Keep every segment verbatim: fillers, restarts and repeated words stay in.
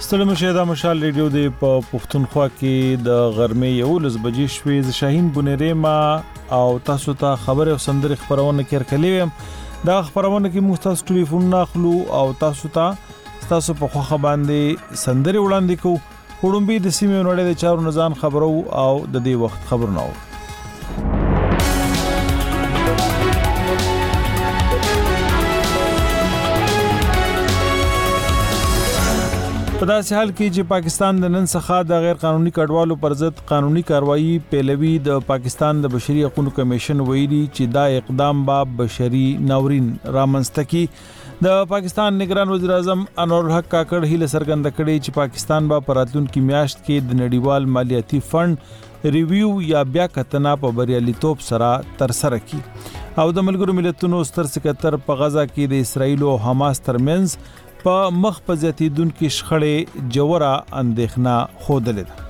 ستړي مشه د مشال ریډیو د پښتونخوا کې د غرمې یولس بجې شوې ز شاهین بونری ما او تاسو ته خبره او سندري خبرونه کړکلې دا خبرونه کې مختص ټلیفون ناخلو او تاسو ته تاسو په خوخه باندې سندري وړاندې کو وړومبي د سیمې نړۍ د چارو نظام خبرو او د دې وخت خبرونه په داسې حال کې چې پاکستان د نن څخه د غیر قانوني کډوالو پر ضد قانوني کاروایی پیلوي د پاکستان د بشري حقوقو کمیشن ویلي چې دا اقدام با بشري ناورین رامنځته کی د پاکستان نگران وزیر اعظم انور الحق کاکړ هیله څرګنده کړې چې پاکستان با پراتلونکو میاشت کې د نړیوال مالیاتي فند ریویو یا بیا کتنه په بریالیتوب سره تر سره کی او د ملګرو ملتونو ستر سکرټر په غزا کې د اسرایل او حماس ترمنځ په مخ په زیاتیدونکو شخړې جوړه اندېښنه خوده لیده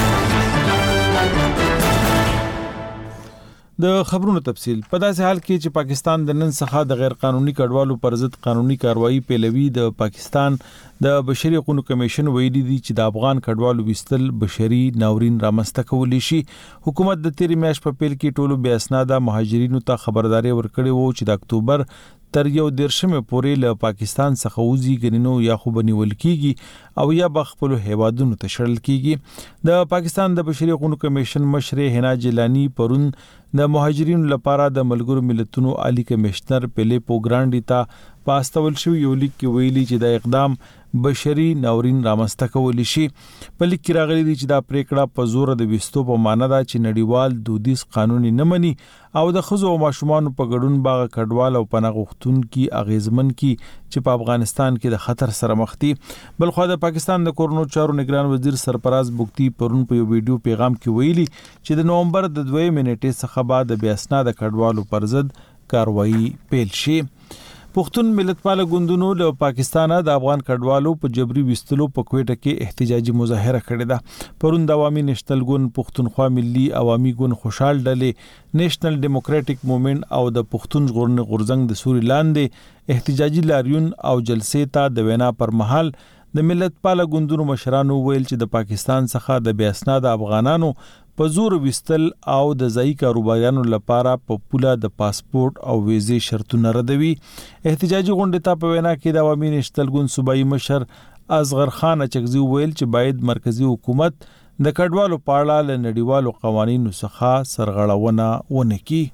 د خبرونو تفصيل په داسې حال کې چې پاکستان د نن څخه د غیر قانوني کډوالو پر ضد قانوني کاروایی پیلوي د پاکستان د بشري حقوقو کمیشن ویلي دي چې د افغان کډوالو وستل بشري ناورین رامنځته کولی شي حکومت د تیر میاشت په پیل کې ټولو بیا اسناده مهاجرینو ته خبرداري ورکړې وو چې د اکتوبر تر یو درشمه پورې له پاکستان څخه وځي غنینو یا خو بنول کیږي او یا بخپلو هیوادونو ته شړل کیږي د پاکستان د بشري حقوقو کمیشن مشر حنا جیلانی پرون د مهاجرینو لپاره د ملګرو ملتونو عالی کمشنر پیلیپو ګرانډی ته پاستول شو یو لیک کې ویلي چې د اقدام بشري ناورین رامنځته کولی شي په لیک کې راغلي دي چې دا پریکړه په زور د وستو په معنا ده چې نړیوال دودیز قانوني نه مني او د خزو او ماشومان په ګډون باغ کډوال او پناه غوښتون کی اغیزمن کی چې په افغانستان کې د خطر سره مخ دي بل خو د پاکستان د کورونو چارو نگران وزیر سرپراز بوکتی پرون په یو ویډیو پیغام کې ویلي چې د نومبر د دوه منټې څخه بعد بیا اسناد کډوالو پر ضد کاروایی پیل شي پښتون ملتپال ګوندونو له پاکستانه د افغان کډوالو په جبري وستلو په کوټه کې احتجاجي مظاهره کړې ده پرون د عوامي نېشنل ګوند پښتونخوا ملي عوامي ګوند خوشحال ډلې نېشنل ډیموکراټک موومېنټ او د پښتون ژغورنې غورځنګ د سوري لاندې احتجاجي لاریون او جلسې ته د وینا پر مهال د ملتپال ګوندونو مشرانو ویل چې د پاکستان څخه د بیا اسناد افغانانو په زور وستل او د ځای کاروباریانو لپاره په پوله د پاسپورت او ویزې شرطونه ردوي احتجاجي غونډه ته په وینا کې د عوامي نېشنل ګوند صوبایي مشر اصغر خان اچکزي ویل چې باید مرکزی حکومت د کډوالو په اړه له نړیوالو قوانینو څخه سرغړونه ونه کړي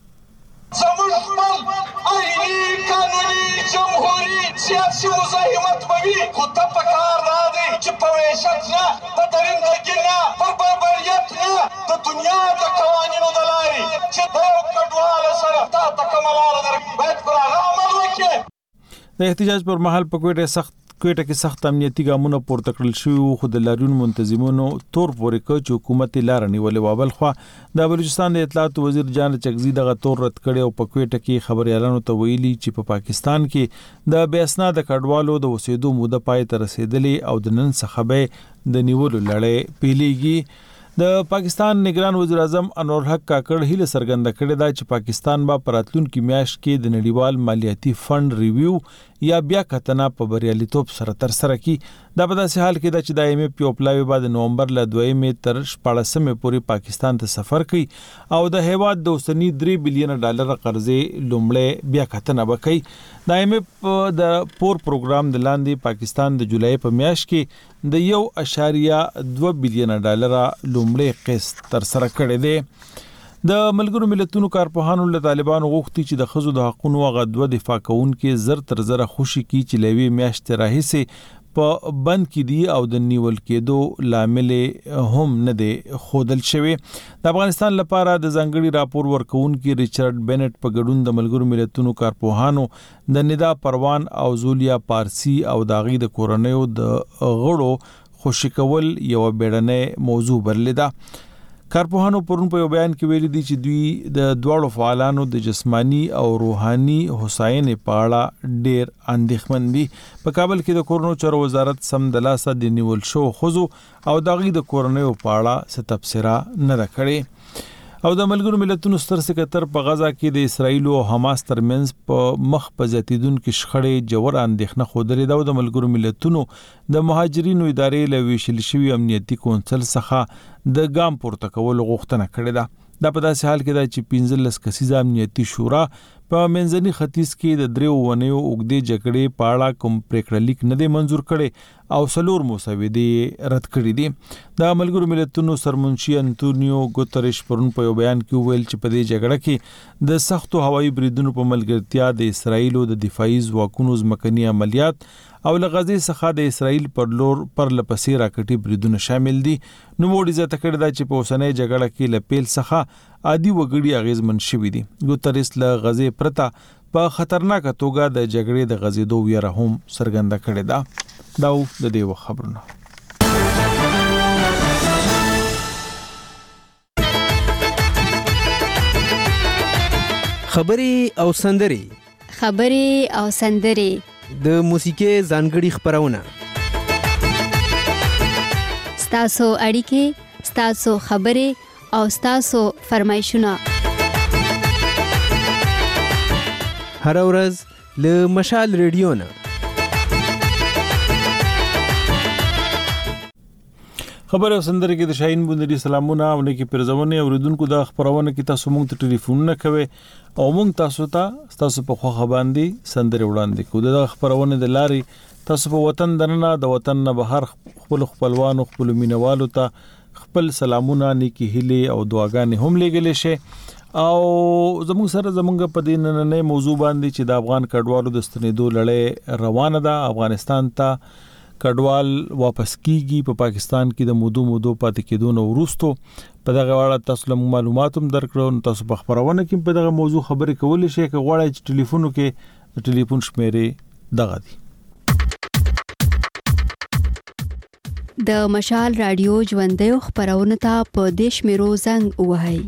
سیاسي مزاحمت بوي خو ته په کار را دی چې په وحشت نه په درندګي نه په بربریت نه د دنیا د قوانینو د لارې چې د یو کډوال سره تا ته کومه لاره در باید پر هغه عمل وکړي د احتجاج پر مهال په کوټه سخت کوټه کې سخت امنیتي ګامونه پورته کړل شوی خو د لاریون منتظمونو تور پورې ک چې حکومت لار نیولې وابل خو د بلوچستان د اطلاعات وزیر جان چکزي دغه تور رد کړي او په کوټه کې خبريالانو ته ویلي چې په پا پاکستان کې د بیا اسناد کډوالو د وسیدو موده پای ته رسیدلې او د نن څخه به د نیولو لړۍ پیلېږي د پاکستان نگران وزیر اعظم انور الحق کاکړ هیله څرګنده کړې ده چې پاکستان با پراتلونکو میاشت کې د نړیوال مالیاتي فند ریویو یا بیا کتنه په بریالیتوب سره تر سره کی دا په داسې حال کې ده چې د ایم ایف یو پلاوی بعد نومبر ل دویمه تر شپږمه پورې پاکستان ته سفر کوي او د هیواد د اوسنی درې بلین ډالر قرضې لومړی بیا کتنه وکړي د ایم ایف د پور پروګرام د لاندې پاکستان د جولای په میاشت کې د یو اشاریه دوه بلین ډالر لومړی قسط تر سره کړی دی د ملګرو ملتونو کارپوهانو له طالبانو غوښتي چې د خزو د حقوقو غدوه دفاع کوونکې زر تر زر خوشي کی چې لوي میاشت راهیسه په بند کې دي او د نیول کېدو لامل هم نه دی خودل شوی د افغانستان لپاره د ځنګړي راپور ورکوونکي ریچارډ بینټ په ګډون د ملګرو ملتونو کارپوهانو د ندا پروان او زولیا پارسی او داغي د کورنیو د غړو خوشی کول یو بیړنۍ موضوع برلیدا کارپوهانو پرون په یو بیان کې ویلي دي چې دوی د دواړو فعالانو د جسمانی او روحاني هوساینې په اړه ډېر اندېښمن دي په کابل کې د کورونو چارو وزارت سم د لاسه د نیول شو خزو او داغي د کورنیو په اړه څه تبصره نه کړې او د ملګرو ملتونو ستر سکرټر په غزا کې د اسرایل او حماس ترمنځ په مخ په زیاتیدونکو شخړې جوړ اندېښنه خوده ده. د ملګرو ملتونو د مهاجرینو ادارې له ویشل شوی امنیتي کونسل څخه د ګام پورته کول غوښتنه کړې ده. دا په داسې حال کې ده چې پنځلس کسیزه امنیتي شورا په منځني ختیځ کې د دریو ونیو اوږدې جګړې په اړه کوم پریکړه لیک نه دی منزور کړي او څلور مسودې رد کړي دي. د ملګرو ملتونو سرمنشي انټونیو ګوتریش پرون په یو بیان کې ویل چې په دې جګړه کې د سختو هوایي بریدونو په ملګرتیا د اسرایل د دفاعي ځواکونو ځمکني عملیات او له غزې څخه د اسرایل پر لور پر لپسې راکټي بریدونه شامل دي. نو موږ عزت کړی دا چې په اوسنۍ جګړه کې له پیل څخه عادي وګړي اغیزمن شوي دي. ګوتریش له غزې پرته په خطرناکه توګه د جګړې د غزېدو ویره هم څرګنده کړې ده. دا د دې وخت خبرونه. خبري او سندري خبري او سندري د موسیقي ځانګړي خبرونه ستاسو اړیکې ستاسو خبري او ستاسو فرمایشونه هر ورځ له مشال ریډیو نه. خبر او سندره کې د شاهین بوندري سلامونه او نه کې پرځونه اوریدونکو د خبرونه کې تاسو مونږ ته ټلیفون نه کوي او مونږ تاسو ته تاسو په خو باندې سندره وړاندې کوو. د خبرونه د لاري تاسو په وطن دننه د وطن نه بهر خپل خپلوانو خپل مینوالو ته خپل سلامونه نیکی هلي او دعاګانې هم لګلې شي او زموږ سره زموږ په دې نن نه موضوع باندې چې د افغان کډوالو د ستنېدو لړۍ روانه ده. افغانستان ته کډوال واپس کیږي په پا پاکستان کې د مودو مودو پاتې کېدو نو وروسته په دغه اړه تاسو له معلومات هم درکړو. تاسو په خبرونه کې په دغه موضوع خبرې کولای شئ که غواړئ چې ټلیفون کې ټلیفون شمیرې دغه دي. د مشال رادیو ژوندې خبرونه ته په دیش میرو زنګ وهاي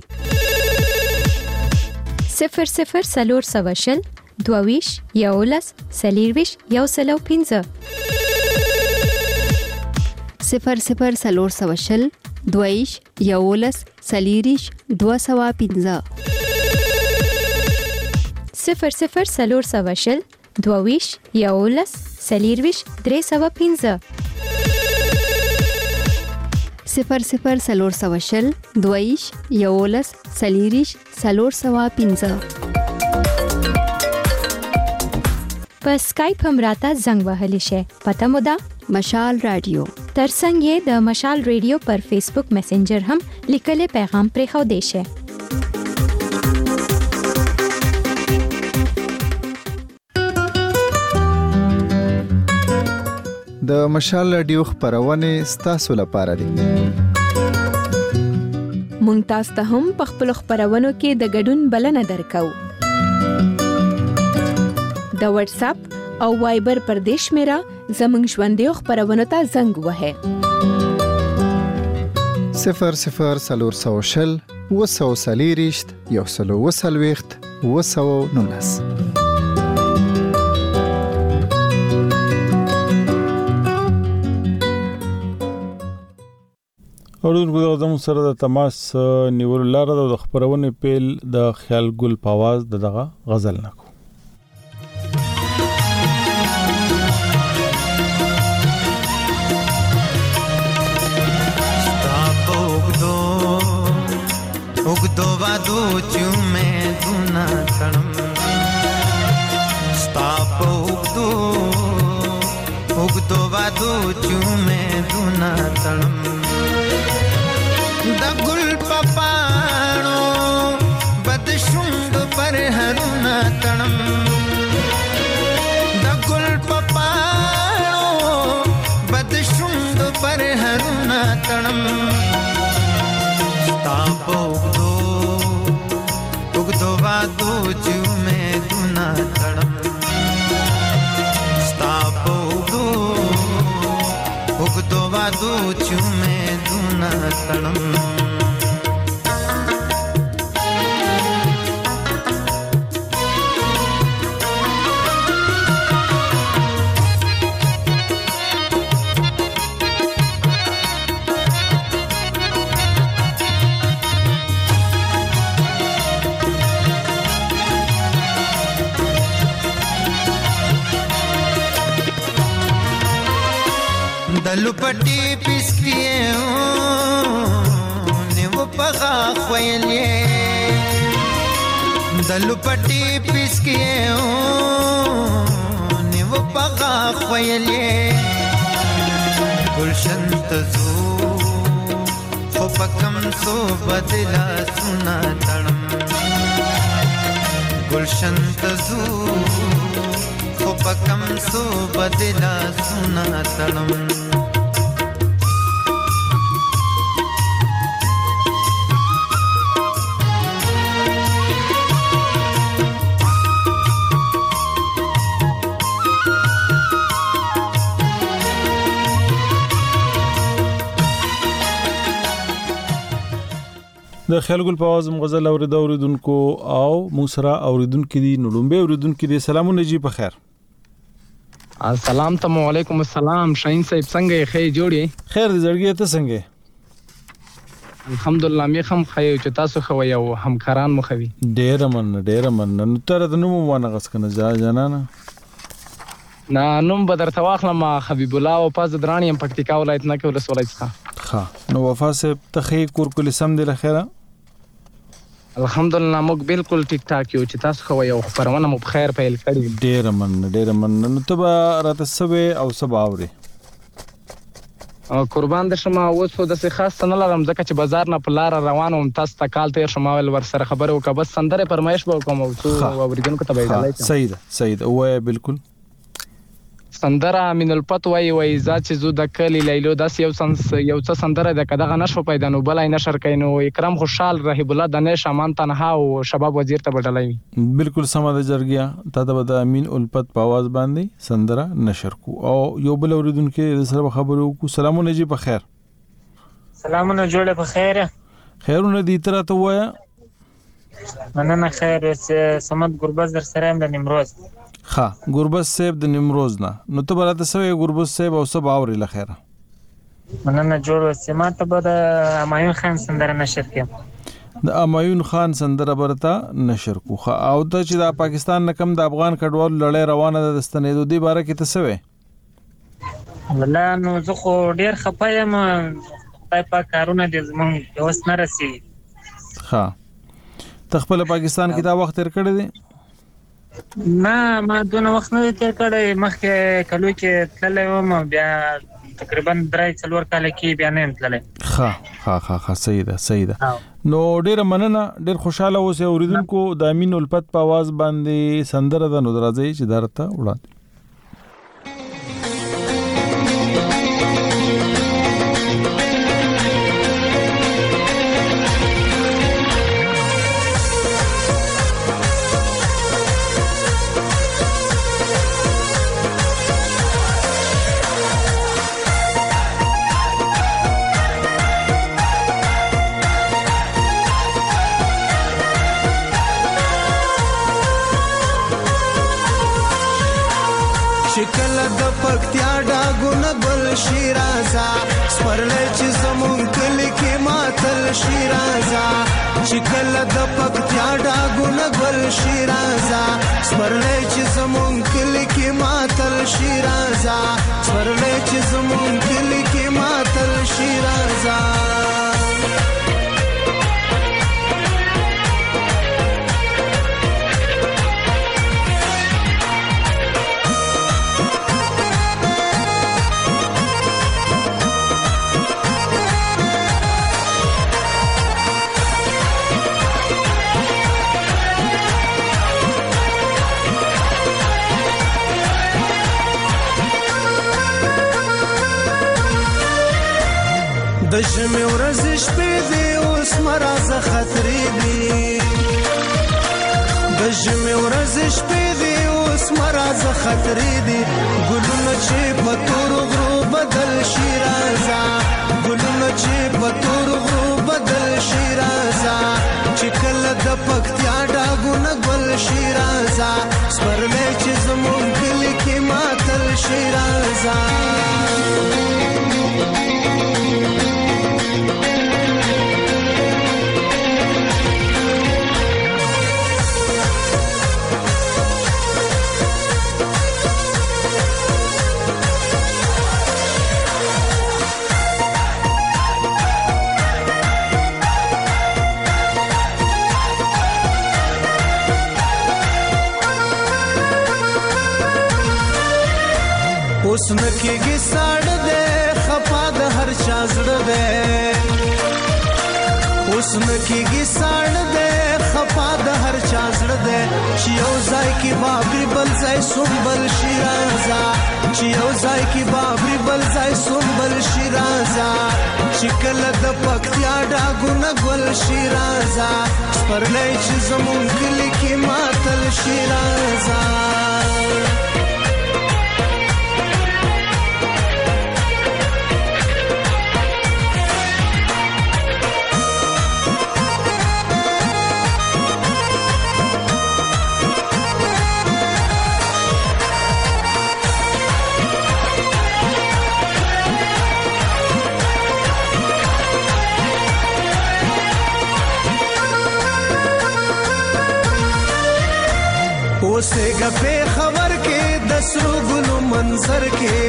صفر صفر سلور سواشل دوویش یولس سلیرویش یو سلو پینځه صفر صفر سلور سواشل دویش یولس سلیریش دو سوا پینځه صفر صفر سلور سواشل دوویش یولس سلیرویش درې سوا پینځه صفر صفر سلور سواشل دویش یولس سلیریش سلور سوا پینځه په سکایپ هم راته زنګ وهلی شي. پته مو ده مشال رادیو ترڅنګ یې د مشال ریډیو پر فیسبوک میسنجر هم لیکلي پیغام پرې خو دی شي. د مشال رادیو خبرونه ستاسو لپاره دي. مونږ تاسو ته هم په خپل خبرونو کې د ګډون بلنه درکو. د واتس اپ او وایبر پر دیش میرا زمنګ ژوندې خبرونه ته زنګ وهه صفر صفر سلور سوشل وسو سلیریشت یو سلو وسلويخت وسو نونس. اوردونکو د زمو سره د تماس نیول لاره د خبرونه پیل د خیال ګل پاواز دغه غزل نکو. उगदो वादो चुमे दुना तणम स्ताप उगदो उगदो वादो चुमे दुना तणम दगुल पपाणो बदशुंग पर हरुना तणम दगुल पपाणो बदशुंग पर हरुना तणम तापो उगदो वादो चुमे दुना तणम तापो उगदो वादो चुमे दुना तणम دلو پټي پسکیه نیو پغا خویلې دلو پټي پسکیه نیو پغا خویلې گلشن تزو خو پکم سو بدلا سنا تړم گلشن تزو خو پکم سو بدلا سنا تړم د خیال ګل په आवाज مغزل اوریدو اوریدونکو او موسرا اوریدونکو دي نړمبه اوریدونکو دي سلامونه جی په خیر السلام تم علیکم السلام شاهین صاحب څنګه یې خې جوړي خیر دې زړګي ته څنګه الحمدلله مې هم خې چې تاسو خو یو همکاران مخوي ډېر من ډېر من نو تر د نوم ونه غس کنه جانانه نا نوم بدر تواخلم حبیب الله او پاز درانی هم پکتیکا ولایت نه کې ولسوالۍ څخه ها نو وفا صاحب تخې کور کول سم دی لخيره الحمدلله موږ بالکل ټیک ټاک یو چې تاسو خو یو خبرونه مو بخیر پیل کړی ډېر من ډېر من نو تبا راته سوي او سبا اوري قربان د شما اوس خو د څه خاص نه لرم ځکه چې بازار نه په لار روان وم تاسو ته کال تیر شما ول ور سره خبرو کا بس سندره پرمایش به کوم او اوریدونکو ته به ډالای صحیح ده صحیح ده وای بالکل سندره من الپت وای وای ذات چې زو د کلی لیلو داس یو سنس یو څه سندره د کداغه نشو پیدا نو بلای نشر کینو اکرام خوشحال رهیب الله د نه شامان تنها او شباب وزیر ته بدلای بالکل سم د جرګیا تا د امین الپت په आवाज باندې سندره نشر کو او یو بل اوریدونکو سره خبرو کو سلامونه جی په خیر سلامونه جوړه په خیر خیرونه دي تر ته وایا مننه خیر سمد ګربز در سره د نیمروز ها ګربز صاحب د نیمروز نه نو ته براته سوې ګربز صاحب او سبا اوري لخيره مننه جوړ سمات به د امایون خان سندره نشر کړم د امایون خان سندره برتا نشر کو او د چې د پاکستان نکم د افغان کډوال لړۍ روانه د ستنېدو دی باره کې ته سوې والله نو زه خو ډیر خپایم پای په کارونه د زمون اوس نه رسی ها تخپل پاکستان کې دا وخت تر کړی دی نه ما دونه وخت نه تیر کړی مخکې کلو کې تللی وم بیا تقریبا درې څلور کال کې بیا نه تللی ها ها ها ها صحیح ده صحیح ده نو ډیر مننه ډیر خوشاله اوسه اوریدونکو د امین الپت په आवाज باندې سندره د نو درځي چې درته وړاندې شکل د پکتیا ډاګونه ګل شیرازا سپرلې چې زمون کلی کې ماتل شیرازا شکل د پکتیا ډاګونه ګل شیرازا سپرلې چې زمون کلی کې ماتل شیرازا سپرلې چې زمون کلی کې ماتل شیرازا د ژمې ورځ شپې دی اوس مرزه خطرې دی د ژمې ورځ شپې دی اوس مرزه خطرې دی ګلونه چې په تور غرو بدل شي رازا ګلونه چې په تور غرو بدل شي رازا چې کله د پکتیا ډاګونه ګل شي رازا سپرلې چې زمون کلی کې ماتل شي رازا اوس نکیږي ساړه دې خفا د هر چا زړه دې اوس نکیږي ساړه دې خفا د هر چا زړه دې چې یو ځای کې بابري بل ځای سنبل شیرازه چې یو ځای کې بابري بل ځای سنبل شیرازه چې کله د پکتیا ډاګونه ګل شیرازه سپرلی چې زمونږ کلي کې ماتل شیرازه اوسېګه په خبر کې د سرو ګلو منظر کې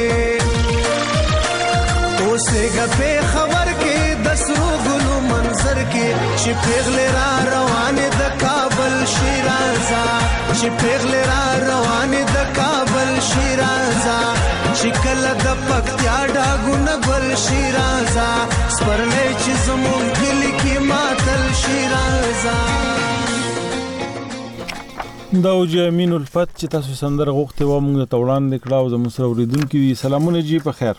اوسېګه په خبر کې د سرو ګلو منظر کې چې پیغلې را روانې د کابل شیرازه چې پیغلې را روانې د کابل شیرازه چې کله د پکتیا ډاګونه ګل شیرازه سپرلی چې زمونږ کلي کې ماتل شیرازه دا اوجی امین الفت چې تاسو سندره غوښتې و موږ ته وړاندې کړه او زموږ سره اورېدونکي دي. سلامونه جی په خیر.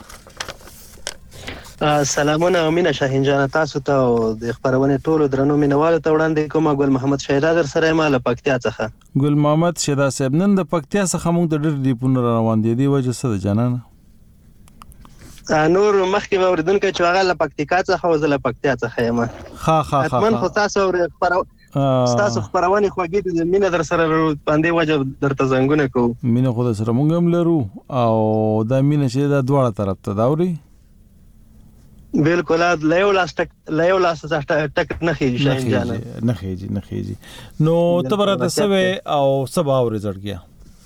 سلامونه امینه شاهین جان تاسو ته او د خبرونه ټولو درنو مینوالو ته وړاندې کوم. ګل محمد شهدا در سره مال پکتیا څخه. ګل محمد شهدا صاحب نن د پکتیا څخه موږ د ډېر دی پونه روان دي دی وجه څه ده جانان نور مخکې اوریدونکو چې هغه له پکتیکا څخه او زله پکتیا څخه یم. ها ها ها من خو تاسو خبرونه تاسو خبرونه خوږی د مینه در سره باندې وجه درته زنګونه کو. مینه خو در سره موږ هم لرو او دا مینه چې دا دواړه طرف ته دا اوري بالکل لا یو لاس ټک لا یو لاس ټک نه خېږي شاهین جان نه خېږي نه خېږي نو ته برته سوي او سبا اوري ځړګیا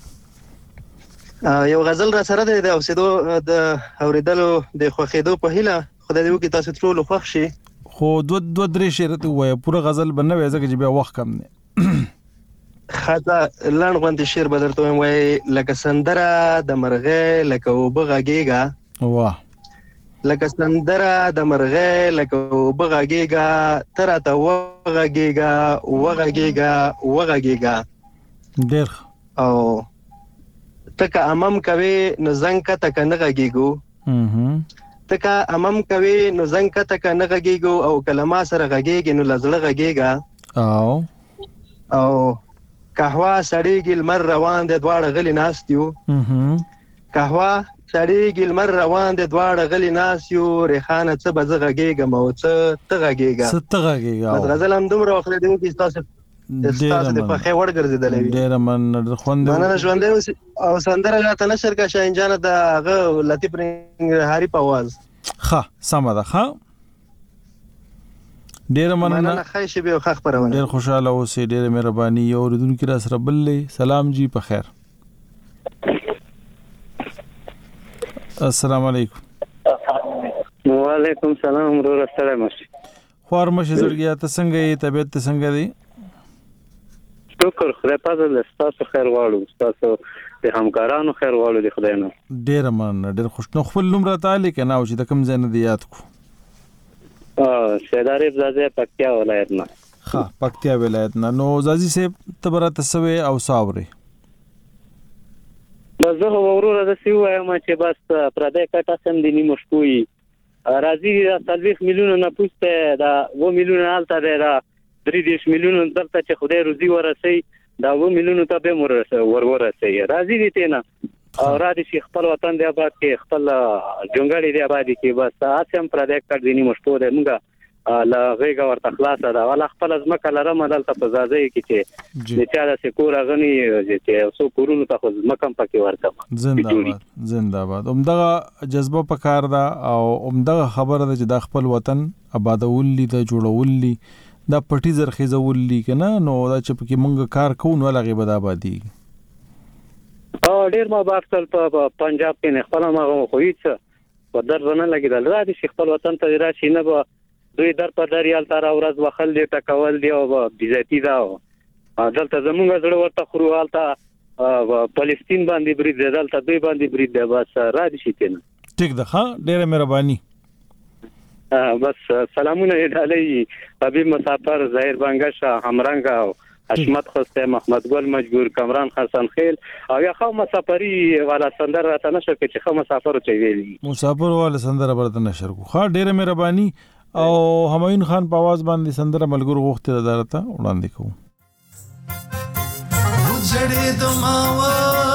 یو غزل را سره د اوسېدو د اوریدلو د خوخېدو په هیله خدای دې وکړي تاسو ټول خوښ شي. خو دو دو درې شعر ته وایي پوره غزل بنوي ځکه چې بیا وخت کم نه خاطه لړ غوندې شعر بدرته وایي لکه سندره د مرغې لکه وبغږیګا واه لکه سندره د مرغې لکه وبغږیګا تر ته وغږیګا وغږیګا وغږیګا ډېر او تکه امم کوي نو زنګ کا تک نه غږیګو تکه امم کوي نو زنګ کا تک نه غږیګو او کلمه سره غږیږي نو لزړه غږیګا او او قهوه سړیږي لمر روان د دواړه غلي ناستیو قهوه سړیږي لمر روان د دواړه غلي ناستیو ریحانه څه بزغ غږیګم او څه تغږیګا څه تغږیګا غزل هم دومره وخت دی چې تاسو تاسو د په خې وړ ګرځیدلې ډېر من خوند مننه ژوند او سندره راته نشر کا شاهین جان د هغه لطیف هاری په आवाज ښه سم ده ښه ډېر مننه خیشي به خخ پرونه ډېر خوشاله اوسې ډېر مهرباني یو اوریدونکو را سره بلې سلام جی په خیر. السلام علیکم. وعلیکم السلام ورور السلام خور مشه زړګیا ته څنګه یې طبيعت ته څنګه دی؟ شکر خدای پاک دې تاسو خیر واړو تاسو د همکارانو خیر واړو د خدای نه ډېر مننه ډېر خوشنو خپل نوم راته لیکه نه او چې د کوم ځای نه دی یاد کو. ا شهداري زازه پکتیا ولایت نه ها پکتیا ولایت نه نو زازي صاحب تبرات سوي او صابري زه ورور د سی وایم چې بس پردې کټه سم دي نیمه شپوي راځي د څلويخ میلیونه نه پوسټه دا و میلیونه حالت ده دا درې دیش میلیونه درته چې خدای روزي ورسي دا و میلیونه ته به ورسي ور ورسي راځي دي ته او را دي شیخ خپل وطن دی آباد کې خپل جونګړی دی آباد کې بس اسیم پردې کټ دي نیمه شپو ده موږ لا غیګه ورته خلاصه ده ولا خپل ازمکه لرم دلته په زازي کې چې د چا د سکور غني چې اوسو کورونو ته خو مکم پکې ورته زنده‌باد زنده‌باد اومدغه جذبه پکار ده او اومدغه خبره ده چې د خپل وطن آبادول دي د جوړول دي د پټي زرخیزول دي کنه نو دا چې پکې مونږ کار کوو نو لغه بد آبادی او ډیر ما بارتل په پنجاب کې نه خپل ما خو هیڅ په در نه لګیدل را دي خپل وطن ته راشي نه به دوی در په دریال تر اورز وخل دي ټکول دي او بيزتي دا دلته زمونږ زړه ورته خروالته فلسطین باندې برید دی دلته دوی باندې برید دی بس را دي شي کنه ټیک ده ها ډیره مهرباني بس سلامونه ډالۍ حبیب مسافر ظاهر بنگشا همرنګ او حشمت خوسته محمد ګل مجبور کمران حسن خیل او یا خو مسافری والا سندر راته نشو کې چې خو مسافر چي ویلي مسافر والا سندر برته نشر کو ها ډیره مهرباني او همایون خان په आवाज باندې سندر ملګرو غوښته دارته وړاندې کوم جړې د ماوا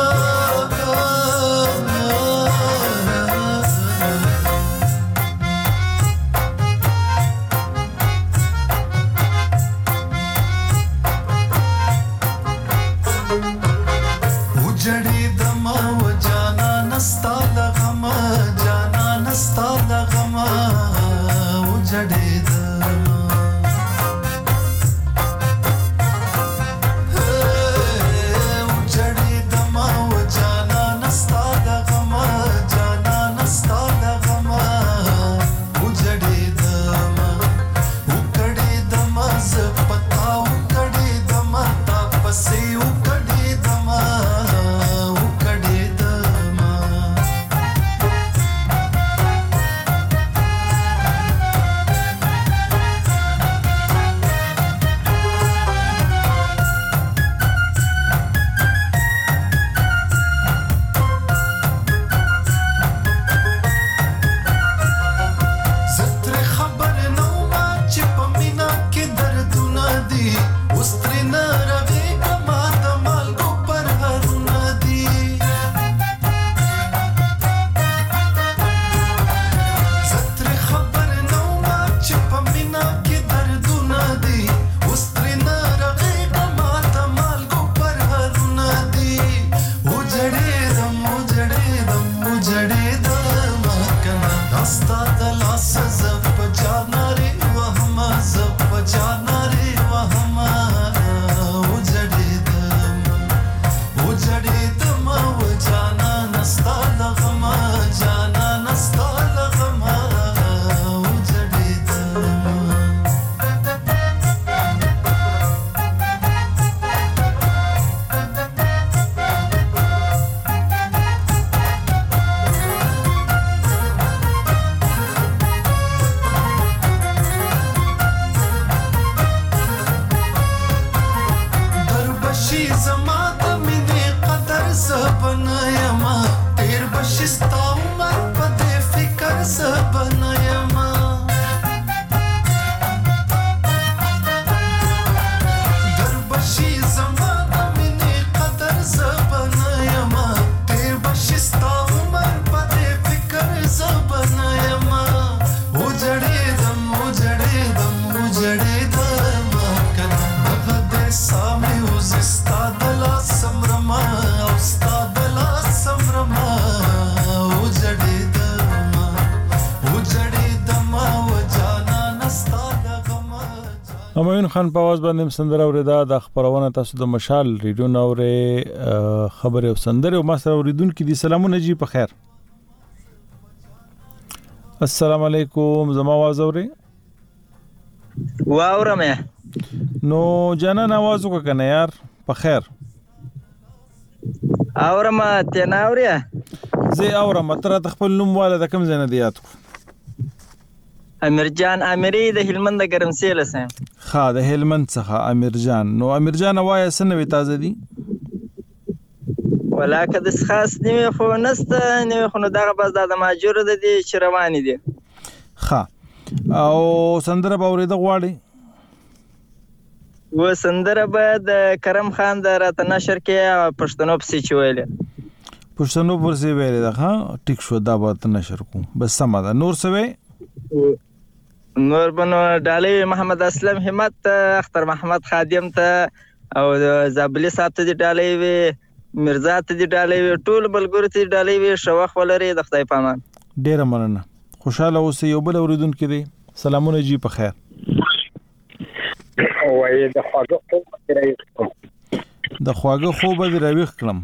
همایون خان په आवाज باندې سندره اوریدا د خبرونه تاسو د مشال ریډیو نوره خبره او سندره او ما سره اوریدونکو دي سلامونه جی په خیر السلام علیکم زما आवाज اوري واورم نو جنان आवाज وکنه یار په خیر اورم ته نه اوري زه اورم تر خپل نوم والده کوم زنه دیات امیر جان امیری د هلمند ګرمسیل سم خا د هلمند څخه امیر جان نو امیر جان وای سنوي تازه دي ولاکه د خاص نیمه خو نسته نیمه خو دغه بس د ماجور د دي چې روان دي خا او سندره باورې د غواړي و سندره به د کرم خان د رات نشر کې پښتنو پسې چويله پښتنو پسې ویل ده ها ټیک شو دا به نشر کوم بس سم ده نور سوي نور بنو ډالۍ محمد اسلم همت اختر محمد خادم ته او زابلی صاحب ته دی ډالۍ وی مرزا ته دی ډالۍ وی ټول بلګور ته ډالۍ وی شوخ ولري د خدای پامان ډیر مننه خوشاله اوسې یو بل اوریدونکو دی سلامونه جی په خیر وای د خواږه خوب راويخ د خواږه خوب راويخ کړم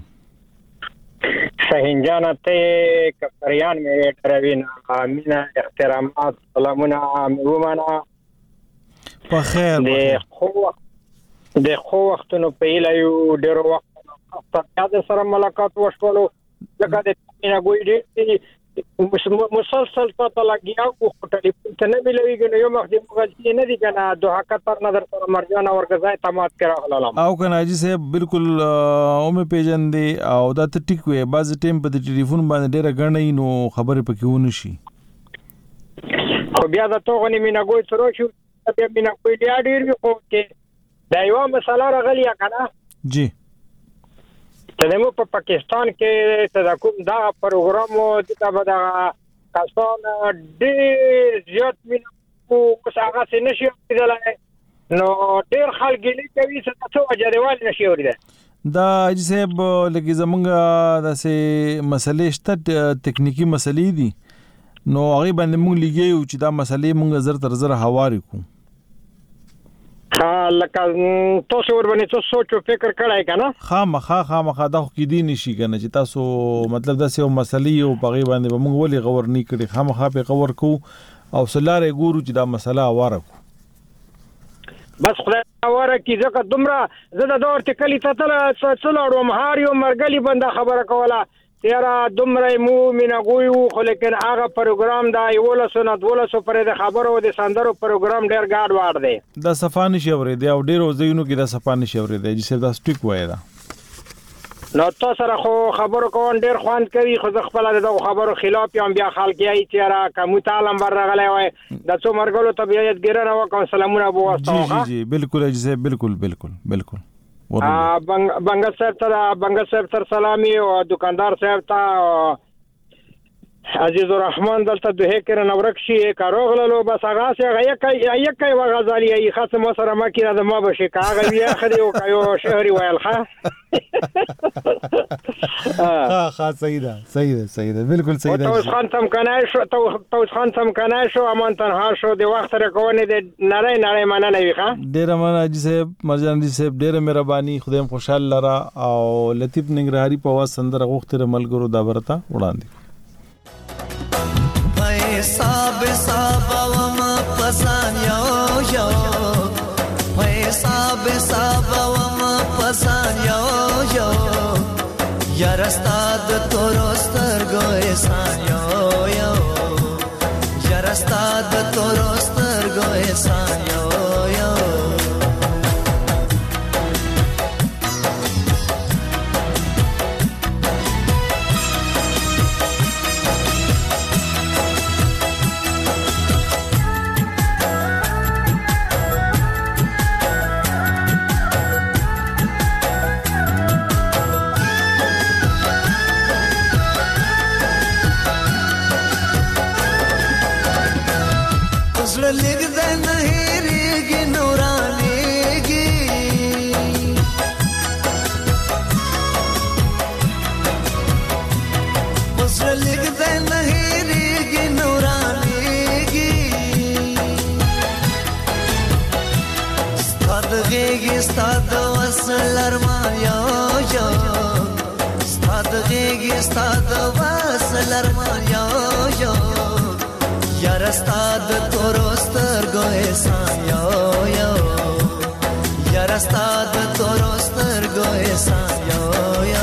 شاهین ته کفریان مې دروین امینه احترامات سلامونه ومنه په خیر د خو د خو وختونو په یو ډیر وخت د سره ملاقات وشولو لکه د مینا ګوي مسلسل پته لګیا او ټلیفون ته نه ملويږي نو یو مخ دې مغلطي نه دي کنه دوه خطر نظر سره مرجان ورګزای تمات کړه غلام او کنه جی صاحب بالکل او مې پیجن دي او دا ته ټیک وي باز ټیم په ټلیفون باندې ډېر غړنې نو خبرې پکې ونه شي خو بیا دا توغه نه مینا ګوي تر شو بیا مینا ګوي ډېر وي خو کې دا یو مسله راغلی کنه جی تنمو په پاکستان کې ته کوم دا پروګرام د تا دا کسان ډېر زیات مینه او څنګه څه نشي کېدلای نو ډېر خلک لې کوي چې تاسو اجازهوال نشي ورته دا چې صاحب لکه زمونږ داسې مسلې شته تکنیکی مسلې دي نو هغه باندې موږ لګیو چې دا مسلې موږ زر تر زر حواري کوو ها لکه تاسو ور باندې څه سوچ او فکر کړای کنه خامخا خامخا دا خو کې دي نشي کنه چې تاسو مطلب دا سه مسلې او په غي باندې موږ ولې غور نه کړی خامخا په غور کو او سلاره ګورو چې دا مسله اواره کو بس خدای اواره کی ځکه دومره زه د دور ته کلی ته تل څلورو مهاریو مرګلی بنده خبره کوله تیرا دومره مو مینا ګویو خو لیکن هغه پروګرام دا یو له سنت دوله سو پر د خبرو د سندرو پروګرام ډیر ګاډ وار دی دا صفانی شوري دی او ډیرو زینو کې دا صفانی شوري دی چې دا سټیک وای دا نو تاسو سره خو خبرو کوون ډیر خوان کوي خو ځ خپل د خبرو خلاف یم بیا خلک یې تیرا کوم تعلم برغلای وای د څو مرګلو طبيعت ګرنه وکم سلامونه بو واسطه جی جی بالکل جی بالکل بالکل بالکل بنگا صاحب ته بنگا صاحب تر سلامي او دکاندار صاحب ته عزیز الرحمن دلته دوه کړه نورک شي کاروغلو بس هغه سه یک یک وغزالي ای خاص مو سره ما کړه د ما بشي کاغه بیا خري او کایو شهري ویل ښه ها ها صحیح ده صحیح ده صحیح ده بالکل صحیح ده توس خان تم کنای شو توس خان تم کنای شو امان تنها شو د وخت رکونه د نړۍ نړۍ مننه وی ښه ډیر مننه جی صاحب مرجان جی صاحب ډیر مهرباني خدایم خوشاله لرا او لطیف ننګرهاري په واس سندره غوښتره ملګرو دا برتا وړاندې حساب حساب وما پسان یو یو حساب حساب وما پسان یو یو یار استاد تورستر گو احسان یو یو یار استاد تورستر گو احسان یو یو استاد وصل ارمان یو یو استاد غیږ استاد وصل ارمان یو یو یار استاد تورستر گو احسان یو یو یار استاد تورستر گو احسان یو یو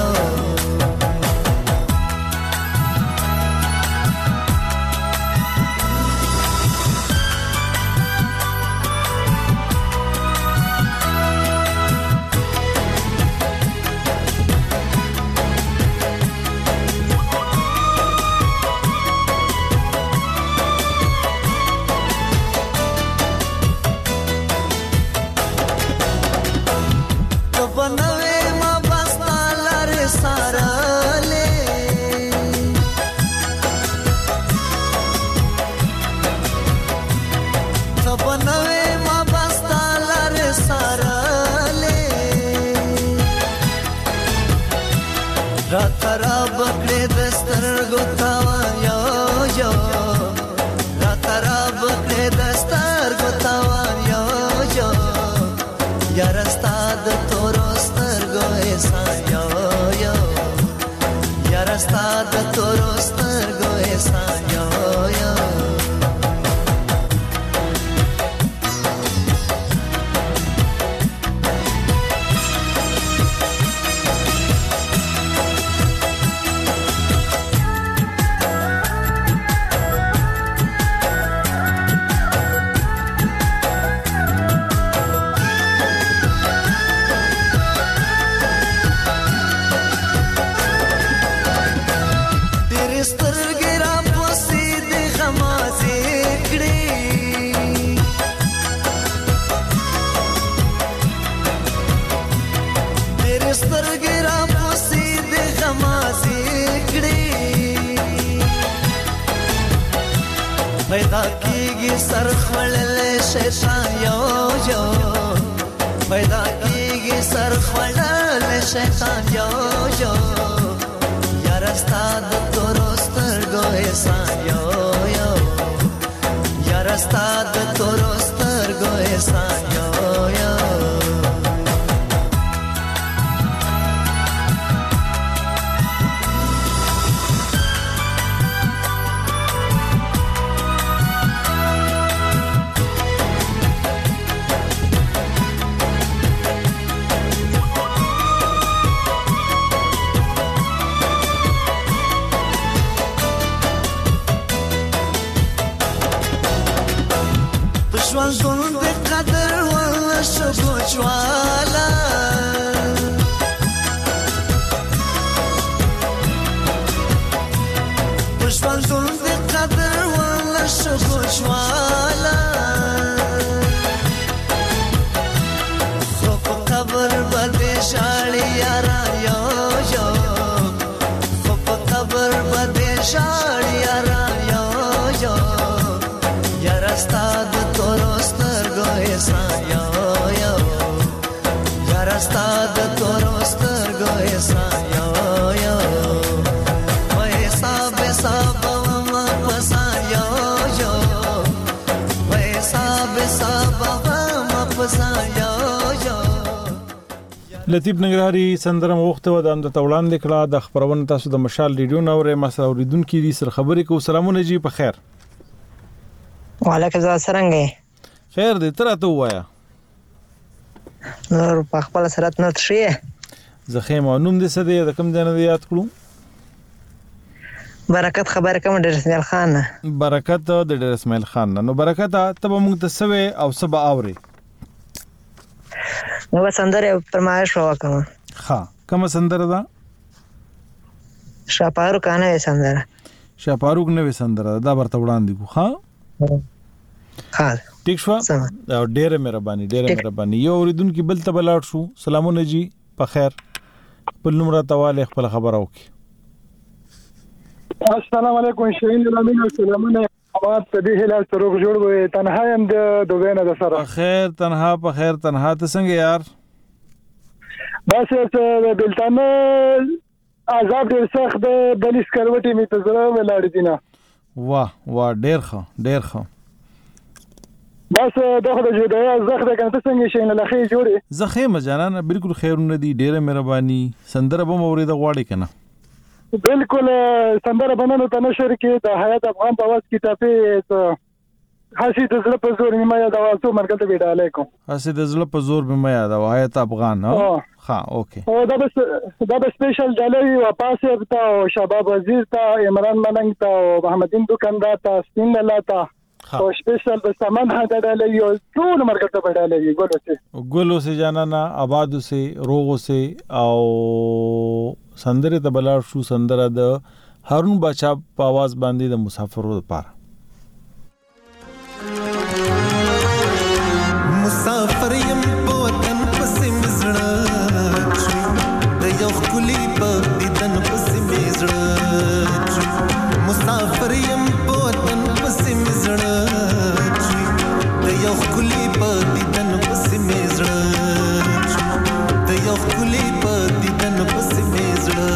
کیږي سر خړلې شیطان یو یو پیدا کیږي سر خړلې شیطان یو یو یار استاد تورستر ګوې سان یو یو یار استاد تورستر ګوې سان یو یو ژوند د قدر ولا شګو جوالا ژوند د قدر ولا شګو جوالا خو په قبر باندې شاړي یارا یو یو خو په قبر باندې شاړي یارا یو یو یارا ستاد سان یو یو یار استاد تورستر ګوې سان یو یو وای صاحب صاحب ما پسان یو یو وای صاحب صاحب ما پسان یو یو لطیف نګرهاري سندرم وخت و د تولان لیکلا د خبرونه تاسو د مشال ریډیو نورې مسله اوریدونکو دي سر خبرې کو سلامونه جی په خیر وعلیکم السلام څنګه خیر دې تر ته وایا نور په خپل سرت نه تشي زخه مونوم دې څه دې د کوم ځای نه یاد کړو برکت خبر کوم ډیر اسماعیل خان برکت د ډیر اسماعیل خان نو برکت ته موږ ته سوي او سبا اوري نو سندره پرمایش وکم ها کوم سندره ده شاپارو کنه سندره شاپارو کنه سندره دا ورته وړاندې کو ها ها ټیک شو او ډېره مهرباني ډېره مهرباني یو اوریدونکو بل ته بلاړ شو سلامونه جی په خیر په نمبر تواله خپل خبر اوکي السلام علیکم شاهین الامین سلامونه اواز ته دې هلا سروغ جوړ وې تنها يم د دوبه نه سره خیر تنها په خیر تنها ته څنګه یار بس بلتانه عذاب ډېر سخت د بلیس کروټي می ته زړه ولاړ دینه واه واه ډېر ښه ډېر ښه بس دغه د جوړه زخه کنه څنګه شي نه لخي جوړي زخه مجانان بالکل خیرونه دي ډېره مهرباني سندره به مورید غواړي کنه بالکل سندره بنانو ته نشر کې د حیات افغان په واس کتابه هسي د زړه په زور نیمه یاد اواسو مرګ ته ویډا علیکم هسي د زړه په زور نیمه یاد او حیات افغان ها اوکي او دا بس دا بس سپیشل جلوی و پاسه تا او شباب وزیر تا عمران ملنګ تا او محمدین دکاندار تا سپین الله تا او سپیشل د سامان هدا علی او ټول مرګ ته ویډا علی ګولو سي ګولو سي جانانا آبادو سي روغو سي او سندره د بلار شو سندره د هارون بچا په आवाज باندې د مسافرو لپاره مسافر يم په وطن پسې مزړه د یو کلی په دیدن پسې مزړه مسافر يم په وطن پسې مزړه د یو کلی په دیدن پسې مزړه د یو کلی په دیدن پسې مزړه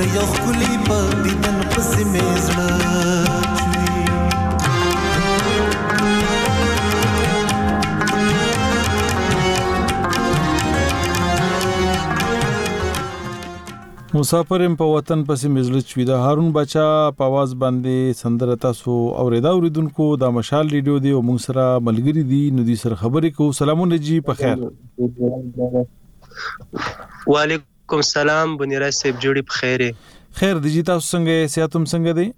یو خلی په دیدن پسې مې زړه چوي. مسافرم په وطن پسې مزل چوي. د هارون بچا په आवाज باندې سندره تاسو اوریدا اوریدونکو د مشال ریډیو دی او موږ سره ملګری دي نو دي سره خبرې کو. سلامونه جی په خیر. وعلیکم السلام بنیرا صاحب جوړی په خیر. خیر دي جی تاسو څنګه سیاتم څنګه دي؟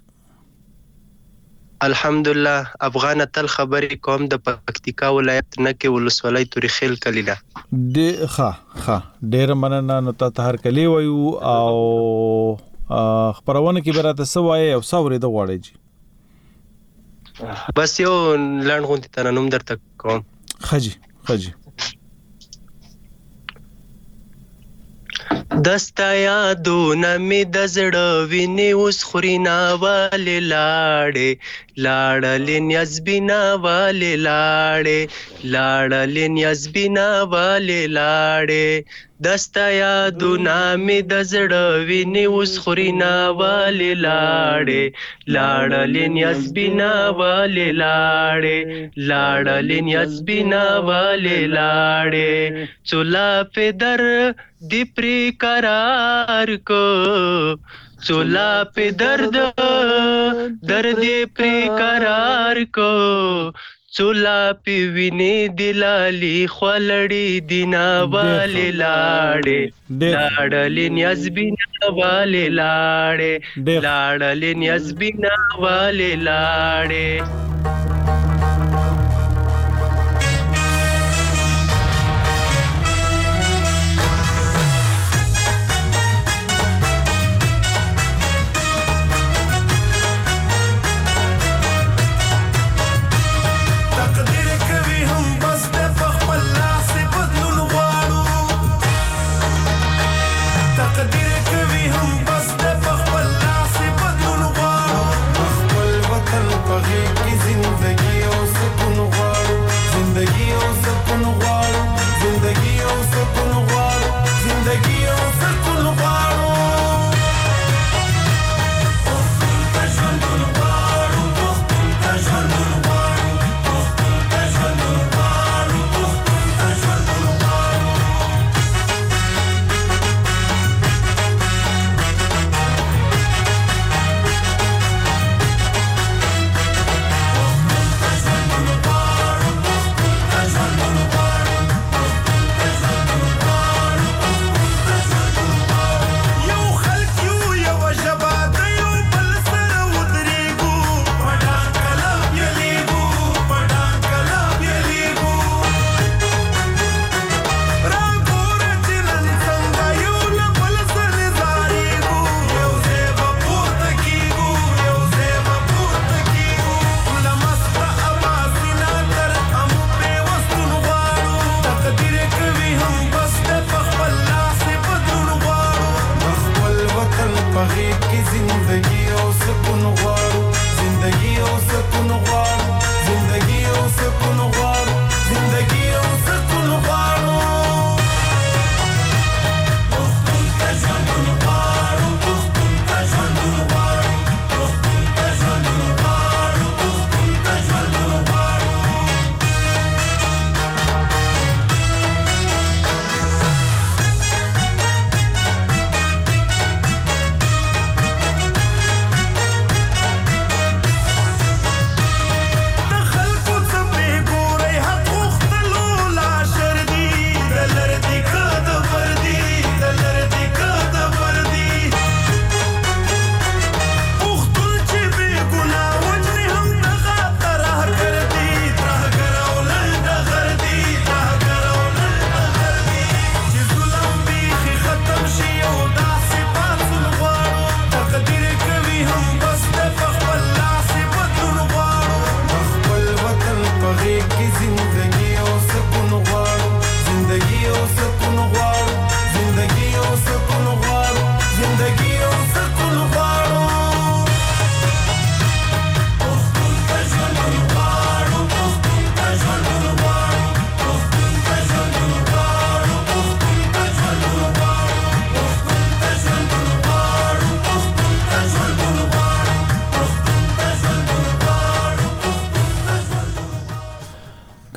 الحمدلله افغان تل خبرې کوم د پکتیکا ولایت نه کې ولسوالۍ توري خیل کلیله. د ښه ښه ډېر مننه. نو ته هر کلی وایو او خبرونه کې براته سوای او ساوري د غواړي جی. بس یو لاند غونډه ترنوم درته کوم. خجی خجی دستا یادونه می د زړه ویني اوس خورينا والے لاړې لاړلې نیازبینا والے لاړې لاړلې نیازبینا والے لاړې دستا یادونه می د زړه ویني اوس خورينا والے لاړې لاړلې نیازبینا والے لاړې لاړلې نیازبینا والے لاړې چولا په در دی پری قرار کو چولا پہ درد درد پری قرار کو چولا پہ ویني دلالی خولړی دینا والے لاړې لاړلې نیازبینا والے لاړې لاړلې نیازبینا والے لاړې.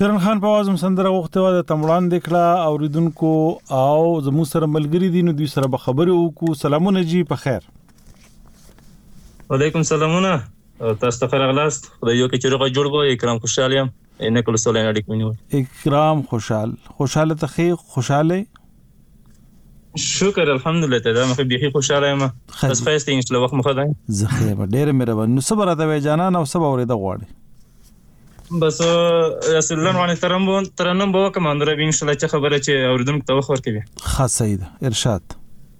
کرن خان په आवाज سندره وخته و د تمړان دکړه اوریدونکو او زمو سره ملګری دي نو دوی سره به خبرې وکړو. سلامونه جی په خیر. وعلیکم سلامونه تاسو ته راغلاست. خدای یو کې چیرې جوړ وو. اکرام خوشحال یم نه کول سولای نه ډیک منو. اکرام خوشحال خوشاله ته خوشاله شکر الحمدلله ته مخ به خوشاله یم. بس خاصه ان شاء الله وخت مخه ده زخه ډېر مهربان. نو صبر راته جانان او صبر اورید غواړي بس رسول الله باندې ترنم ترنم به کوم اندره به ان شاء الله چې خبره چې اوریدونکو ته وخور کوي. خاص سید ارشاد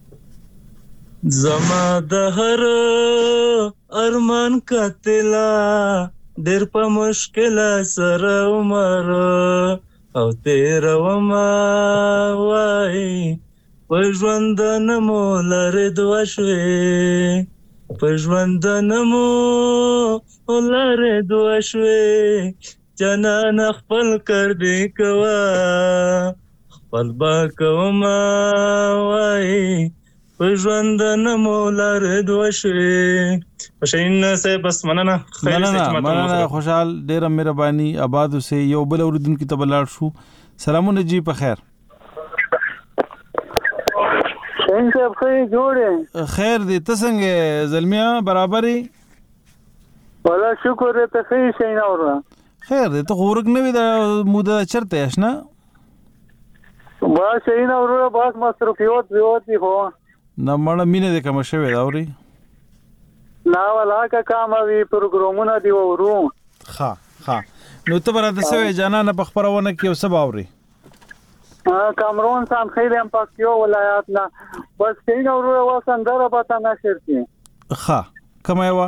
زما د هر ارمان کتلا ډېر په مشکل سره عمر او تیر وما وای په ژوند نمو لرې دوه شوې په ژوند نمو لرې دوه شوې جنان خپل کړ دې کوا خپل با کوما وای په ژوند نمو لرې دوه شوې پښین سه بس مننه خیر سه مننه خوشحال ډېر مهرباني آباد سه یو بل اوریدونکو ته بلار شو. سلامونه جی په خیر. شین صاحب خیر جوړه خیر دې ته څنګه زلمیا برابرې ولا شکر ته خیر شین اورا خیر دې ته خورک نه وي د موده چرته آشنا با شین اورا باس مصروفیات ویوت دي هو نه مړه مینه دې کوم شوی دا اوري نا ولا کا کام وی پروګرامونه دی ورو ها ها نو ته برته سوي جانا نه بخبرونه کې او سبا اوري کامرون سان خیلی هم پاکیو ولایات نه بس کین اورو وسندره پتا نشرتي ها کومه وا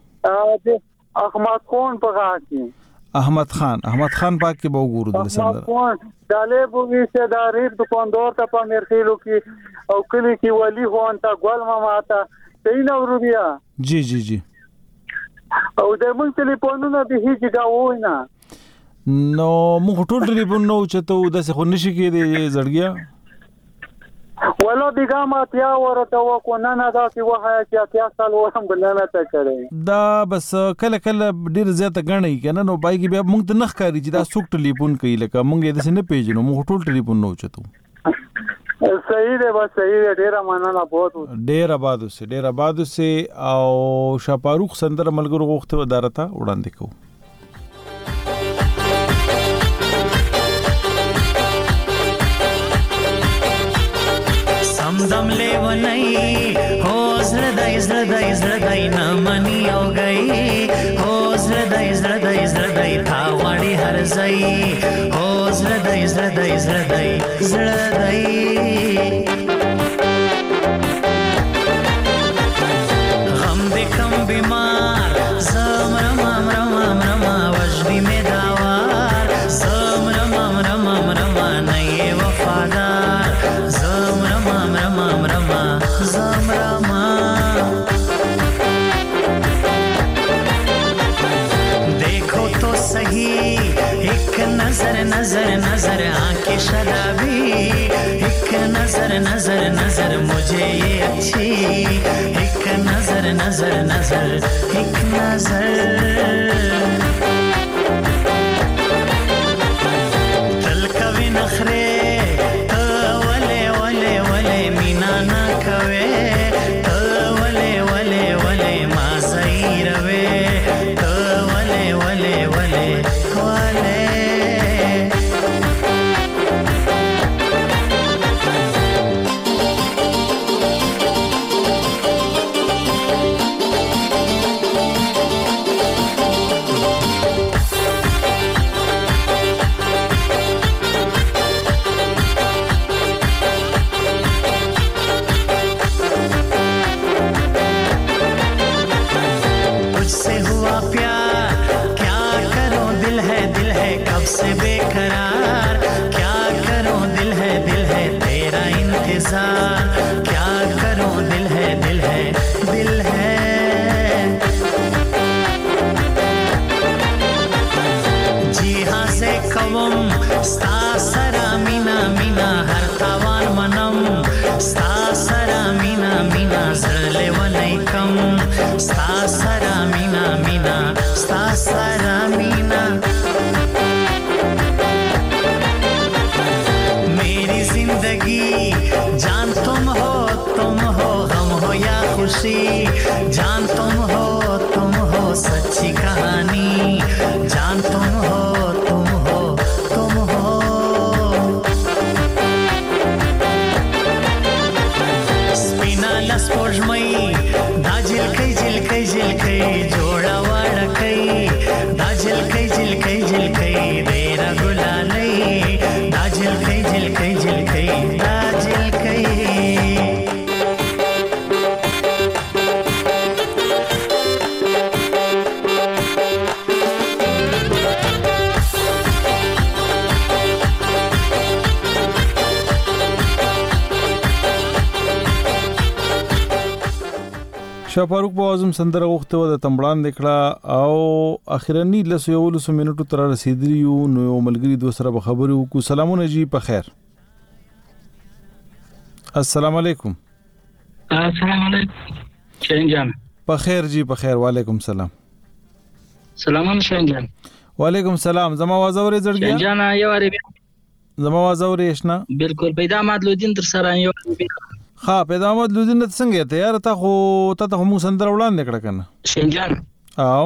احمد خان پغاکی احمد خان احمد خان پاک کې به وګورو د سندره احمد خان دالې بووي چې دا ریب دکاندار ته په مرخیلو کې او کلی کې ولی هون تا ګل ماما تا کین اورو بیا جی جی جی او د مونږ ټلیفونونه به هیڅ دا وای نه نو موږ ټول ټلیفون نو چته د څه خو نشي کېږي زړګیا ولا بیګه ماتیا ورته وکو نه نه دا چې وه چې اتیا سال ورم بلنه ته کړی دا بس کله کله ډیر زیاته غنی کنه نو بای کې بیا موږ ته نخ کاری چې دا څوک ټلیفون کوي لکه موږ یې د څه نه پیژنو موږ ټول ټلیفون نو چته صحیح دی بس صحیح دی ډیر مننه بہت ډیر آباد اوسه ډیر آباد اوسه او شاپاروخ سندره ملګرو غوښته ودارته وړاندې کوو. دم لیونی هو زړه دای زړه دای زړه دای نه منی او گئی هو زړه دای زړه دای زړه دای تا وړي هر ځای هو زړه دای زړه دای زړه دای زړه دای غم دې کم بیمار زم رم رم رم وجدی می داوار زم رم رم رم نه وفادار زم رم رم رم زم رم देखो तो सही एक नजर नजर नजर आंखें शराबी एक नजर नजर नजर मुझे ये अच्छी एक नजर नजर नजर एक नजर दिल कभी नखरे वले वले वले मीना ना कवे वले वले वले मासई रवे वले वले वले वले से बेकरार क्या करूं दिल है दिल है तेरा इंतजार क्या करूं दिल है दिल है दिल है जी हाँ से कवम स्ता सरा मीना मीना हर तावान मनम स्ता सरा मीना मीना जरले वनई कम स्ता सरा मीना मीना स्ता सरा मीना जान तुम हो तुम हो सच्ची कहानी, जान तुम हो तुम हो तुम हो। स्पिनाला स्पोर्जमई दा झिलकै झिलकै झिलकै जोडा वाडकै, दा झिलकै झिलकै झिलकै देरा गुलालै, दा झिलकै झिलकै झिलकै दा झिलकै। شاپاروک په اعظم سندره وخت و د تمبړان دکړه او اخرنی لسو یو لسو منټو تر رسیدلی یو نو ملګری دو سره به خبرو کو. سلامونه جی په خیر. السلام علیکم. السلام علیکم شاهین جان. په خیر جی په خیر. وعلیکم سلام. سلامونه شاهین جان. وعلیکم سلام. زما आवाज اورې زړګیا شاهین جان یو اړ زما आवाज اورې شنه بالکل پیدا مادلودین تر سره یو ها پیدا مادلودین څنګه ته یار ته خو ته ته مو سندره وړاندې کړه کنه شاهین جان. او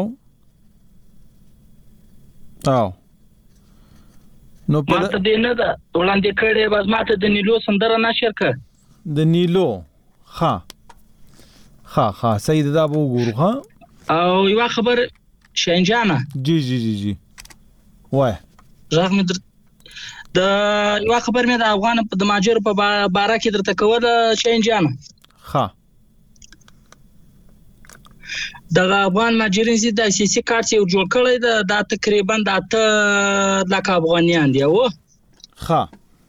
او نو په ماته دینه دا وړاندې کړې بس ماته د نیلو سندره نشر کړ د نیلو. ها ها ها سید دا وګورو. ها او یو خبر شاهین جان. جی جی جی جی وای ځکه مې د یو خبر مې د افغان په د ماجر په باره کې درته کوله شاهین جان. ها د افغان ماجرین زی د سیاسي کارت یو جوړ کړی د تقریبا د اته لک افغانیان دی. او ها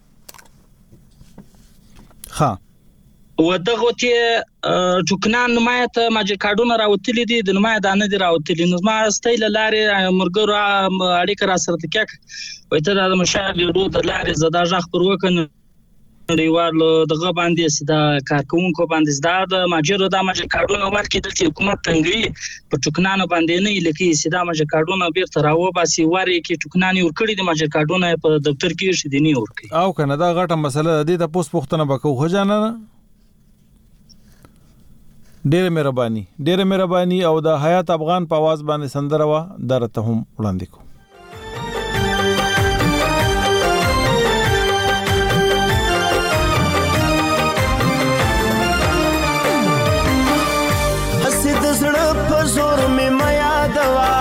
ها و دغه ته جوکنان نمایت ماجر کارډونه راوتلي دي د نمایت دانه دي راوتلي نو ما ستایل لارې مرګرو اړیکه را سره تکک وای ته د مشاهد ورو د لارې زدا ځخ پر وکنه دیوال دغه باندې سدا کارکونکو باندې زدا د ماجر د ماجر کارډونه ورکې د حکومت تنګي په چوکنانو باندې نه لکه سدا ماجر کارډونه بیرته راو باسي واري کې چوکنانی ور کړی د ماجر کارډونه په دفتر کې شې دي نه ور کوي او کنه دا غټه مسله دي ته پوس پختنه وکړو خو جانه ډېر مهرباني ډېر مهرباني او د حیات افغان په आवाज باندې سندره وا درته هم وړاندې کو. حسد زړه په زور می میا دوا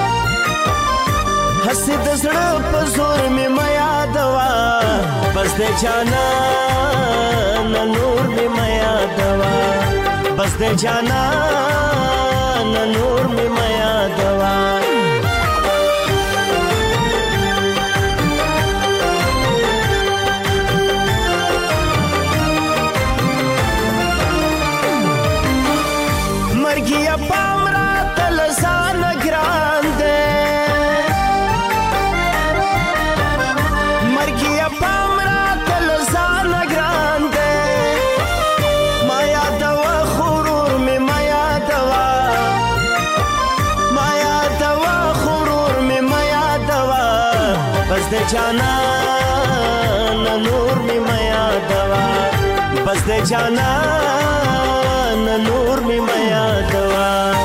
حسد زړه په زور می میا دوا بس د جانا نور می میا دوا بس د جانا نور می میا دوا مرګیا پامرا تلسان ګراندې مرګیا پامرا تلسان ګراندې مایا دوا خورور می مایا دوا مایا دوا خورور می مایا دوا بس د جانا نور می مایا دوا بس د جانا نور می مایا دوا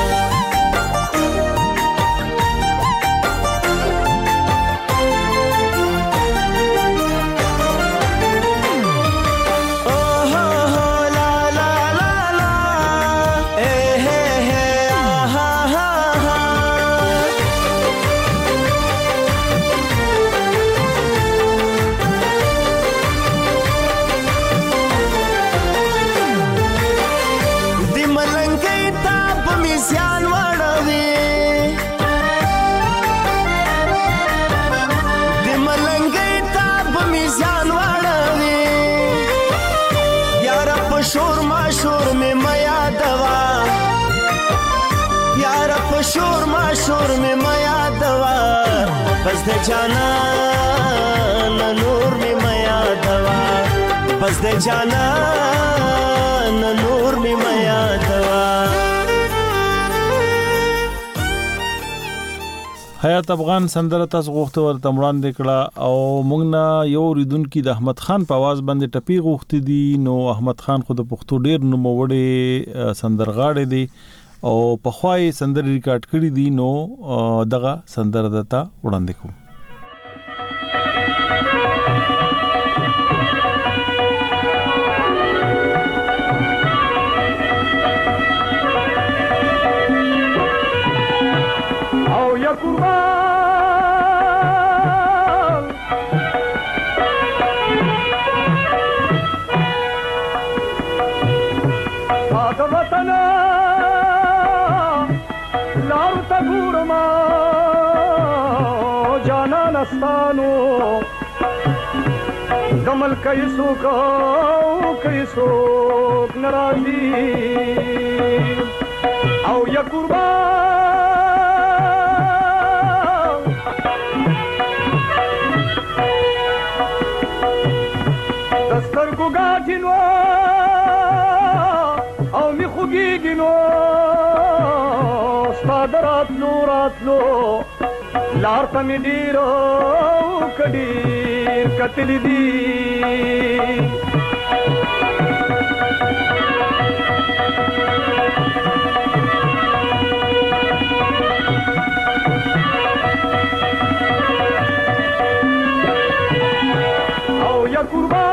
شور ما شور می میا دوا یار په شور ما شور می میا دوا بس د جانا نور می میا دوا بس د جانا نور می میا دوا. حیات افغان سندره تاسو غوښته ورته وړاندې کړه او موږ نه یو ریدونکو د احمد خان په आवाज باندې ټپی غوښته دي. نو احمد خان خو د پښتو ډیر نوموړی سندرغاړی دی او په خوای سندر ریکارډ کړی دي نو دغه سندر دتا وړاندې کوم. او یا قربان ساده وطن لارو تا ګورما جانان استانو دمل کیسو کو کیسو ناراضی او یا قربان دستر کو گاټینو او می خوګیګینو ستادرات نورات نو لار پم ډیرو کډیر کتل دی او یا قربان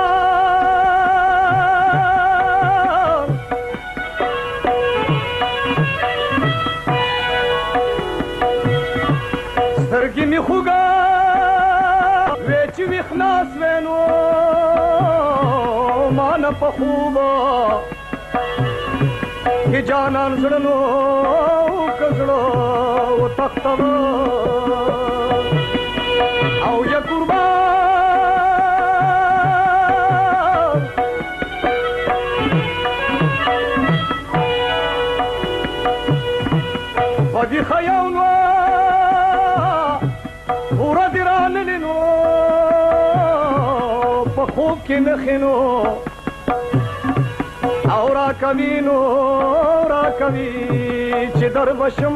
سترګې می خوګا وچ وی خلاص وینو مان په خوبا کی جانان زړنو کزړو و تختو او یا قربان ودی خیاونو ورا دیران لینو په خوب کې نخینو او را کمینو را کمی چې در بشم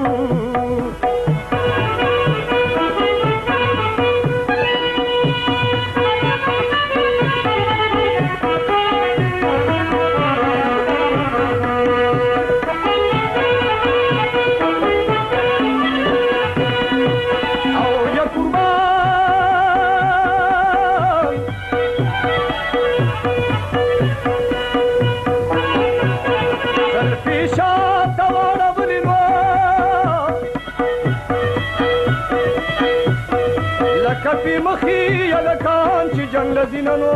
کپی مخی یلکان چی جنگ لزیننو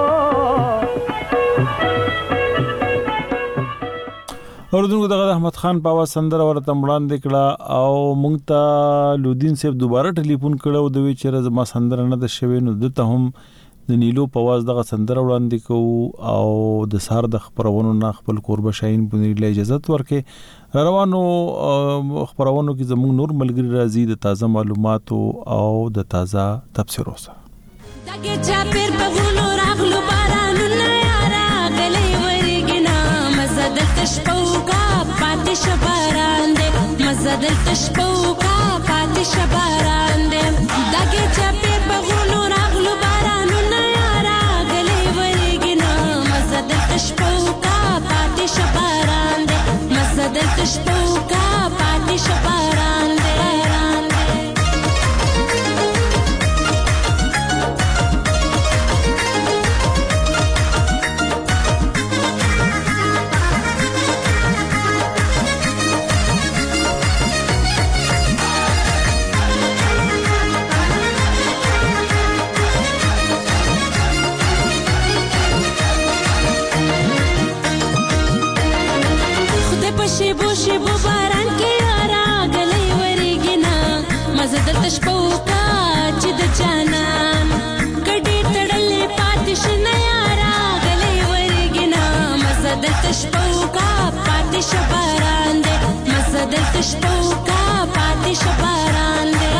اوردونکو دغه احمد خان په आवाज سندره ورته وړاندې کړه او مونږ ته لودین صاحب دوباره ټلیفون کړو د وی چیرې زما سندره نه د شوی نو دته هم د نیلو په आवाज دغه سندره وړاندې کو او د سار د خبرونو نه خپل قربه شاهین بنیر له اجازه ورکې روانو خبرونو کې زموږ نور ملګری راځي د تازه معلوماتو او د تازه تفسیرو سره دغه چا پیر په غلو راغلو بارانونه یارا غلې ورګنا مزدل تشپو کا پاتې شباران دې مزدل تشپو کا پاتې شباران دې دغه چا پیر په غلو راغلو بارانونه یارا غلې ورګنا مزدل تشپو کا پاتې شباران دې مزدل تشپو کا پاتې شباران دې شیبو شیبو باران کې یارا غلې ورګینا مزه دلته شپو کا چې د جانان کډې تړلې پاتې شنه یارا غلې ورګینا مزه دلته شپو کا پاتې شباران دې مزه دلته شپو کا پاتې شباران دې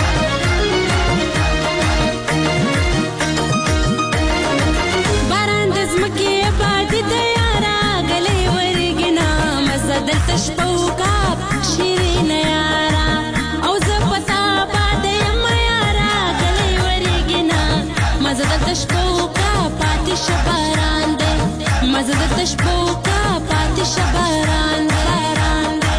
باران مزه دلته شپو کا پاتې شه باران دی باران دی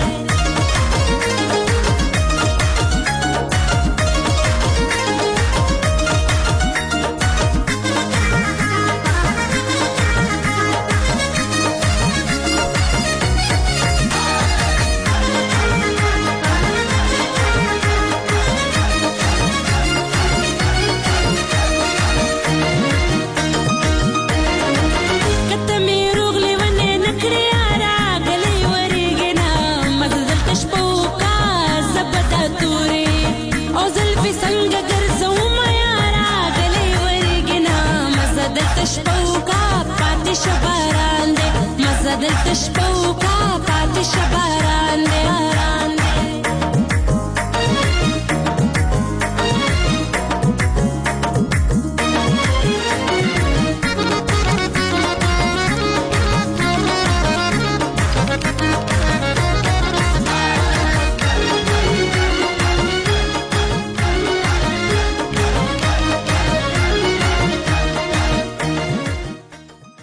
دلته شپو